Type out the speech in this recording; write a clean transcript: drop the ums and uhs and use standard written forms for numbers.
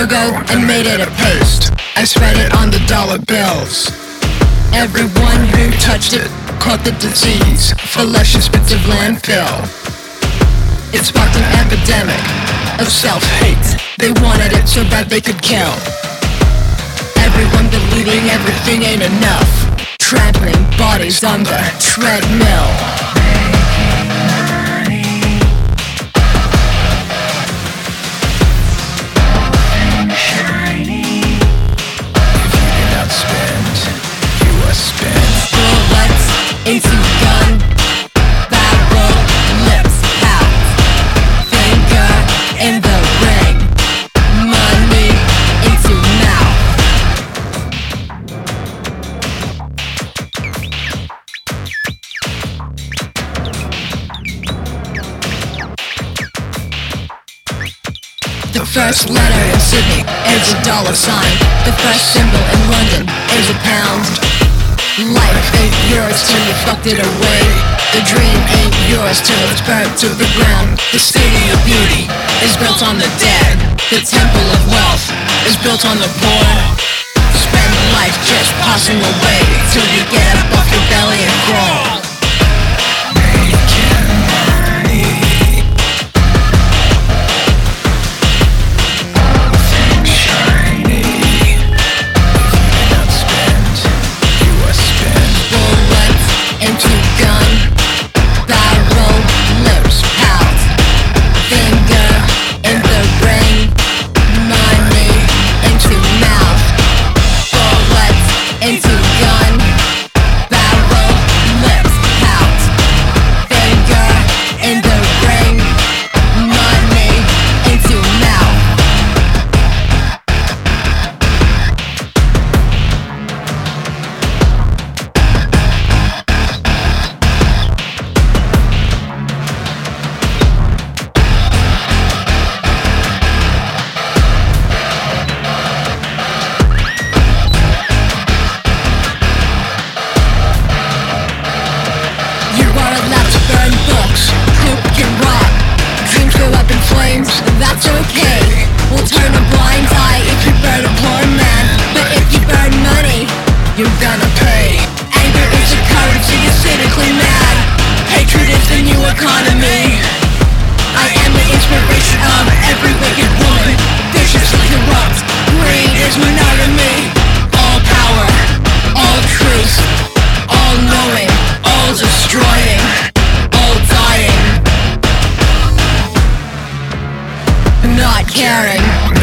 logo and made it a paste. I spread it on the dollar bills. Everyone who touched it caught the disease, for luscious bits of landfill. It sparked an epidemic of self-hate. They wanted it so bad they could kill. Everyone believing everything ain't enough, trampling bodies on the treadmill. Into gun, barrel, lips, pout, finger in the ring, money into mouth. The first letter in Sydney is a dollar sign. The first symbol in London is a pound. Life ain't yours till you fucked it away. The dream ain't yours till it's burnt to the ground. The city of beauty is built on the dead. The temple of wealth is built on the poor. Spend life just passing away till you get up off your belly and crawl. That's okay, we'll turn a blind eye if you burn a poor man. But if you burn money, you're gonna pay. Anger is a currency, you're cynically mad. Hatred is the new economy. I am the inspiration of every wicked woman, viciously corrupt. Greed is monogamy. All power, all truth, all knowing, all destroying, all dying, not caring.